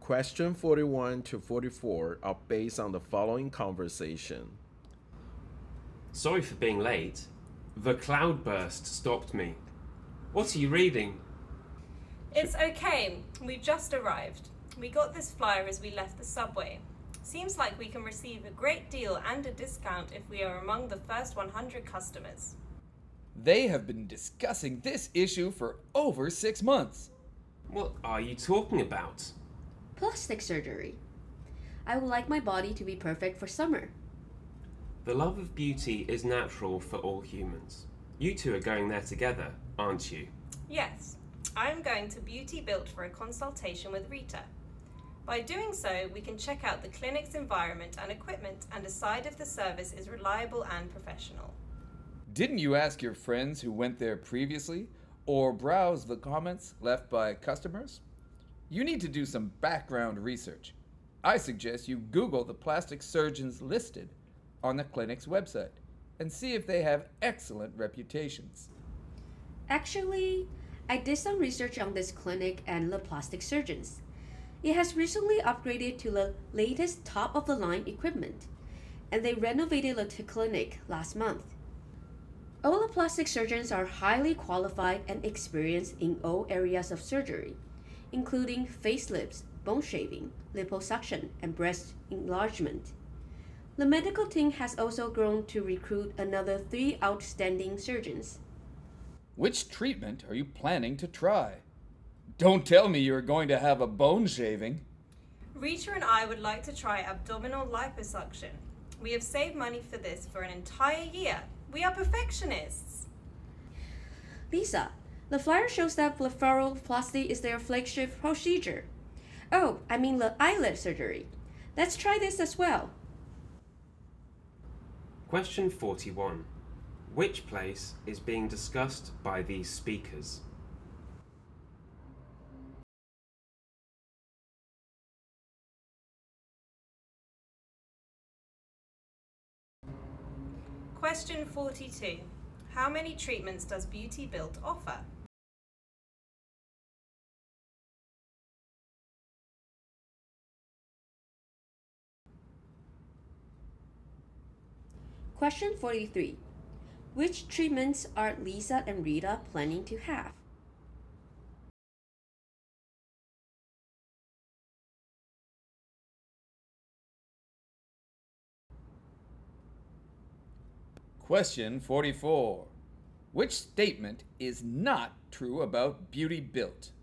Question 41 to 44 are based on the following conversation. Sorry for being late. The cloudburst stopped me. What are you reading? It's okay. We've just arrived. We got this flyer as we left the subway. Seems like we can receive a great deal and a discount if we are among the first 100 customers. They have been discussing this issue for over 6 months. What are you talking about? Plastic surgery. I would like my body to be perfect for summer. The love of beauty is natural for all humans. You two are going there together, aren't you? Yes, I'm going to Beauty Built for a consultation with Rita. By doing so, we can check out the clinic's environment and equipment and decide if the service is reliable and professional. Didn't you ask your friends who went there previously or browse the comments left by customers? You need to do some background research. I suggest you Google the plastic surgeons listed on the clinic's website and see if they have excellent reputations. Actually, I did some research on this clinic and the plastic surgeons. It has recently upgraded to the latest top-of-the-line equipment, and they renovated the clinic last month. All the plastic surgeons are highly qualified and experienced in all areas of surgery, including facelifts, bone shaving, liposuction, and breast enlargement. The medical team has also grown to recruit another 3 outstanding surgeons. Which treatment are you planning to try? Don't tell me you're going to have a bone shaving. Rita and I would like to try abdominal liposuction. We have saved money for this for an entire year. We are perfectionists. Lisa, the flyer shows that blepharoplasty is their flagship procedure. Oh, I mean the eyelid surgery. Let's try this as well. Question 41. Which place is being discussed by these speakers? Question 42. How many treatments does Beauty Built offer? Question 43. Which treatments are Lisa and Rita planning to have? Question 44. Which statement is not true about Beauty Built?